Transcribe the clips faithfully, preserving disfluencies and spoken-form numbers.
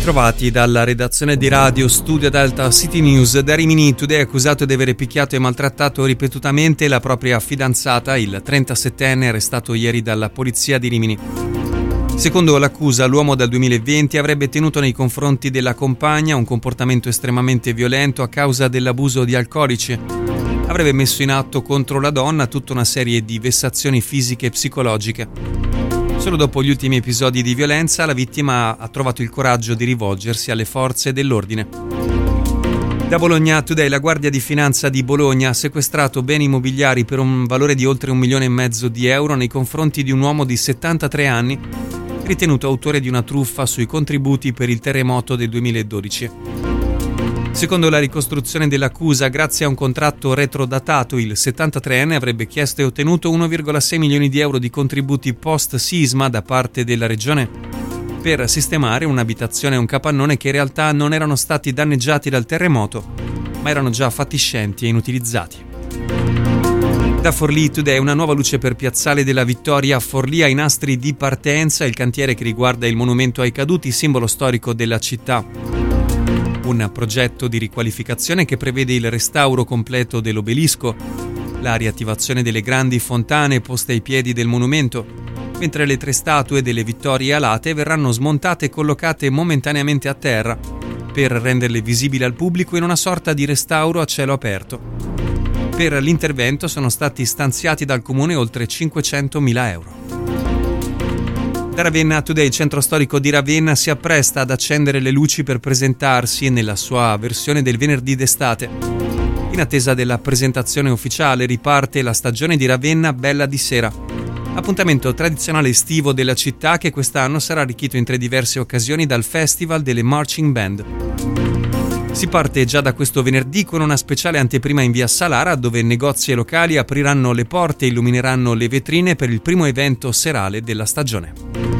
Bentrovati dalla redazione di Radio Studio Delta City News. Da Rimini Today, accusato di aver picchiato e maltrattato ripetutamente la propria fidanzata, il trentasettenne arrestato ieri dalla polizia di Rimini. Secondo l'accusa, l'uomo dal duemilaventi avrebbe tenuto nei confronti della compagna un comportamento estremamente violento a causa dell'abuso di alcolici. Avrebbe messo in atto contro la donna tutta una serie di vessazioni fisiche e psicologiche. Solo dopo gli ultimi episodi di violenza la vittima ha trovato il coraggio di rivolgersi alle forze dell'ordine. Da Bologna Today, la Guardia di Finanza di Bologna ha sequestrato beni immobiliari per un valore di oltre un milione e mezzo di euro nei confronti di un uomo di settantatré anni ritenuto autore di una truffa sui contributi per il terremoto del duemiladodici. Secondo la ricostruzione dell'accusa, grazie a un contratto retrodatato, il settantatreenne avrebbe chiesto e ottenuto uno virgola sei milioni di euro di contributi post-sisma da parte della regione per sistemare un'abitazione e un capannone che in realtà non erano stati danneggiati dal terremoto, ma erano già fatiscenti e inutilizzati. Da Forlì Today, una nuova luce per Piazzale della Vittoria. Forlì ai nastri di partenza, il cantiere che riguarda il monumento ai caduti, simbolo storico della città. Un progetto di riqualificazione che prevede il restauro completo dell'obelisco, la riattivazione delle grandi fontane poste ai piedi del monumento, mentre le tre statue delle vittorie alate verranno smontate e collocate momentaneamente a terra per renderle visibili al pubblico in una sorta di restauro a cielo aperto. Per l'intervento sono stati stanziati dal comune oltre cinquecentomila euro. Da Ravenna Today, il centro storico di Ravenna si appresta ad accendere le luci per presentarsi nella sua versione del venerdì d'estate. In attesa della presentazione ufficiale riparte la stagione di Ravenna Bella di Sera, appuntamento tradizionale estivo della città che quest'anno sarà arricchito in tre diverse occasioni dal Festival delle Marching Band. Si parte già da questo venerdì con una speciale anteprima in via Salara, dove negozi e locali apriranno le porte e illumineranno le vetrine per il primo evento serale della stagione.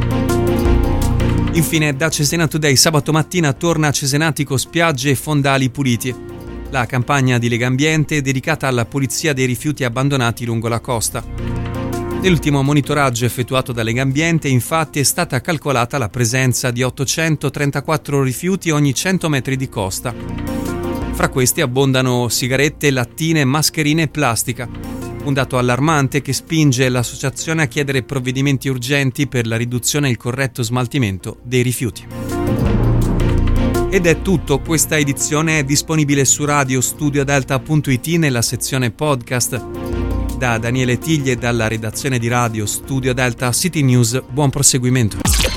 Infine, da Cesena Today, sabato mattina torna a Cesenatico spiagge e fondali puliti. La campagna di Legambiente è dedicata alla pulizia dei rifiuti abbandonati lungo la costa. Nell'ultimo monitoraggio effettuato da Legambiente, infatti, è stata calcolata la presenza di ottocentotrentaquattro rifiuti ogni cento metri di costa. Fra questi abbondano sigarette, lattine, mascherine e plastica. Un dato allarmante che spinge l'associazione a chiedere provvedimenti urgenti per la riduzione e il corretto smaltimento dei rifiuti. Ed è tutto, questa edizione è disponibile su radio studio delta punto it nella sezione podcast. Da Daniele Tiglie e dalla redazione di Radio Studio Delta City News, buon proseguimento.